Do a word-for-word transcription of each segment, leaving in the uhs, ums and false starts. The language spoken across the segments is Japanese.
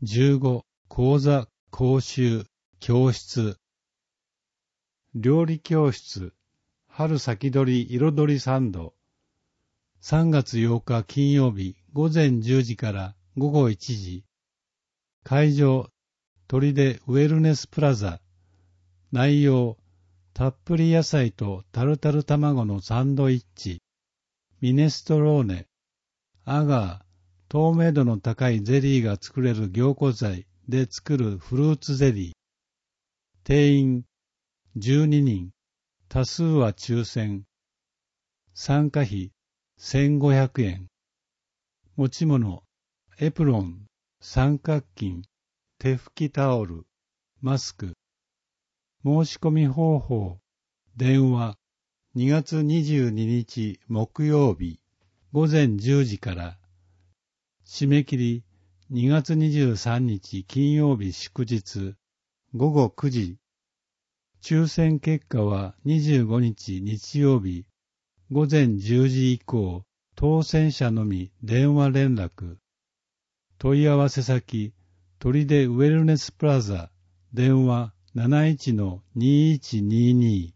じゅうご、講座、講習、教室。料理教室、春先取り彩りサンド。さんがつようか金曜日午前じゅうじから午後いちじ。会場、砦ウェルネスプラザ。内容、たっぷり野菜とタルタル卵のサンドイッチ。ミネストローネ。アガー、透明度の高いゼリーが作れる凝固剤で作るフルーツゼリー。定員じゅうににん、多数は抽選。参加費せんごひゃくえん。持ち物、エプロン、三角巾、手拭きタオル、マスク。申し込み方法、電話、にがつにじゅうににち木曜日、午前じゅうじから。締め切り、にがつにじゅうさんにち金曜日祝日、午後くじ。抽選結果はにじゅうごにち日曜日、午前じゅうじ以降、当選者のみ電話連絡。問い合わせ先、砦ウェルネスプラザ、電話 なないちのにいちにに。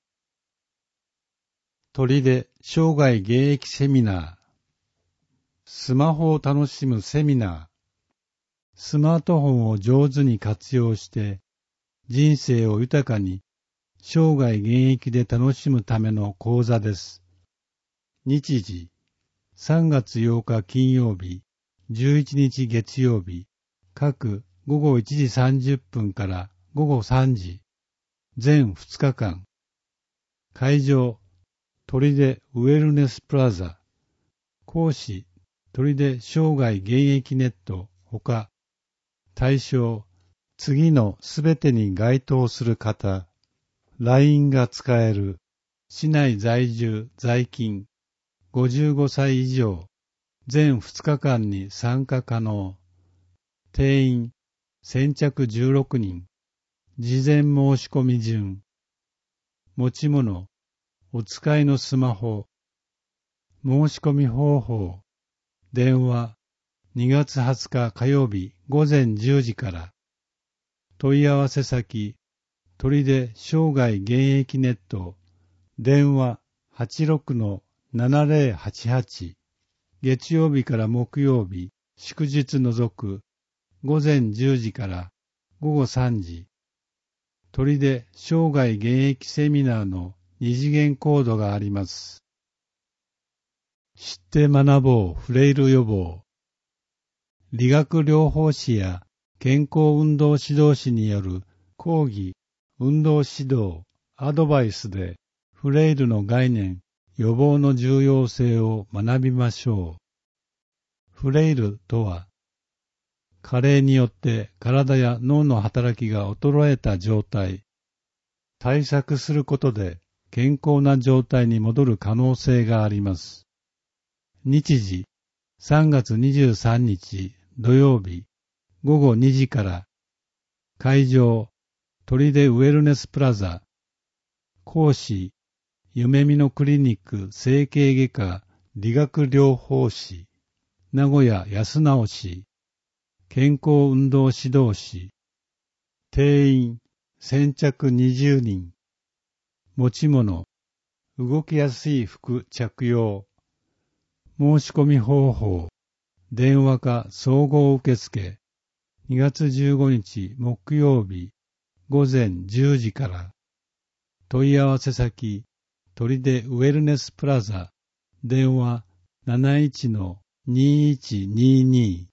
砦生涯現役セミナー。スマホを楽しむセミナー。スマートフォンを上手に活用して、人生を豊かに、生涯現役で楽しむための講座です。日時、さんがつようか金曜日、じゅういちにち月曜日、各ごごいちじさんじゅっぷんからごごさんじ、全ふつかかん。会場、砦ウェルネスプラザ。講師、砦生涯現役ネットほか。対象、次のすべてに該当する方。ライン が使える。市内在住、在勤。ごじゅうごさい以上。全ふつかかんに参加可能。定員、先着じゅうろくにん。事前申し込み順。持ち物、お使いのスマホ。申し込み方法。電話、にがつはつか火曜日午前じゅうじから。問い合わせ先、砦生涯現役ネット。電話 はちろくのななぜろはちはち。月曜日から木曜日、祝日除く、午前じゅうじから午後さんじ。砦生涯現役セミナーの二次元コードがあります。知って学ぼうフレイル予防。理学療法士や健康運動指導士による講義、運動指導、アドバイスでフレイルの概念、予防の重要性を学びましょう。フレイルとは、加齢によって体や脳の働きが衰えた状態。対策することで健康な状態に戻る可能性があります。日時、さんがつにじゅうさんにち土曜日、ごごにじから。会場、砦ウェルネスプラザ。講師、夢見のクリニック整形外科理学療法士、名古屋康直氏。健康運動指導士。定員、先着にじゅうにん。持ち物、動きやすい服着用。申し込み方法、電話か総合受付。にがつじゅうごにち木曜日、午前じゅうじから。問い合わせ先、砦ウェルネスプラザ。電話 なないちのにいちにに。